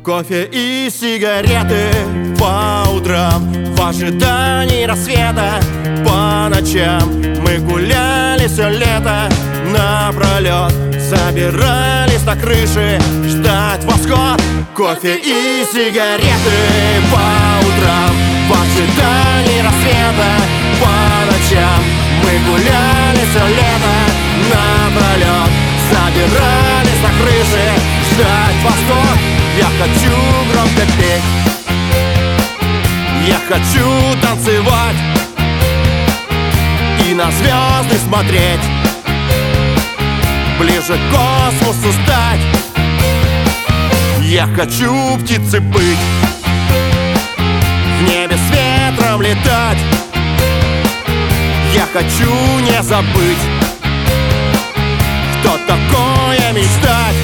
Кофе и сигареты по утрам, в ожидании рассвета. По ночам мы гуляли все лето напролет, собирались на крыше ждать восход. Кофе и сигареты по утрам, в ожидании рассвета. По ночам мы гуляли все лето напролет, собирались на крыше ждать восход. Я хочу громко петь, я хочу танцевать и на звезды смотреть, ближе к космосу стать. Я хочу птицей быть, в небе с ветром летать. Я хочу не забыть, что такое мечтать.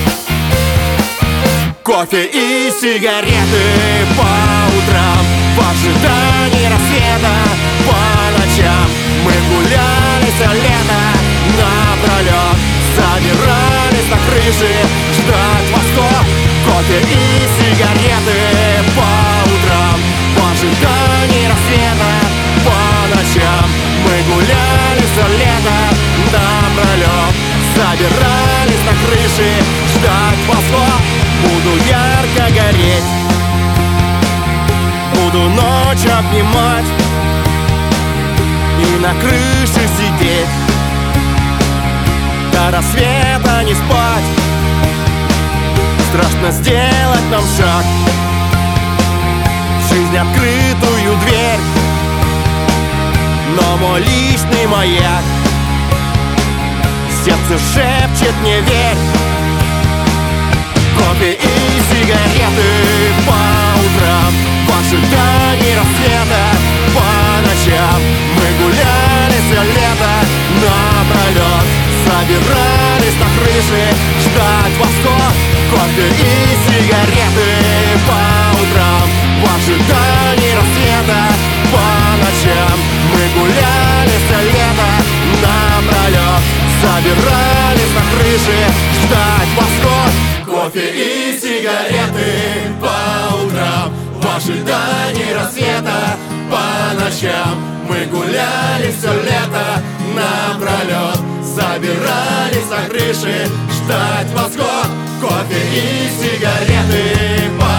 Кофе и сигареты по утрам, в ожидании рассвета. По ночам мы гуляли все лето напролет, собирались на крыше ждать восход. Кофе и сигареты по утрам, в ожидании рассвета. По ночам мы гуляли все лето напролет, собирались на крыше ждать восход. Буду ярко гореть, буду ночь обнимать и на крыше сидеть, до рассвета не спать. Страшно сделать нам шаг в жизнь открытую дверь, но мой личный маяк сердце шепчет: не верь. Кофе и сигареты по утрам, в ожидании рассвета. По ночам мы гуляли все лето напролет, собирались на крыше ждать восход. Кофе и сигареты по утрам, в ожидании рассвета. По ночам мы гуляли все лето напролет, собирались на крыше ждать восход. Кофе и сигареты по утрам, в ожидании рассвета. По ночам мы гуляли все лето напролет, собирались на крыше ждать восход. Кофе и сигареты по